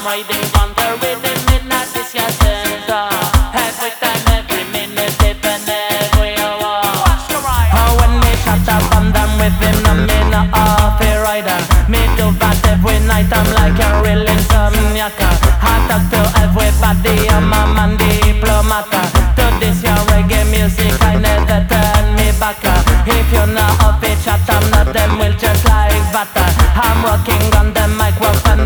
riding on the rhythm midnight disco center. Every time, every minute, even every hour. When me shut up and I'm with him, I'm in a half-a rider. Me do that every night, I'm like a real insomniac. I talk to everybody, I'm a man diplomata. To this your reggae music, I never turn me back. If you're not of it, chat, I'm not them, will just like butter. I'm working on the microphone.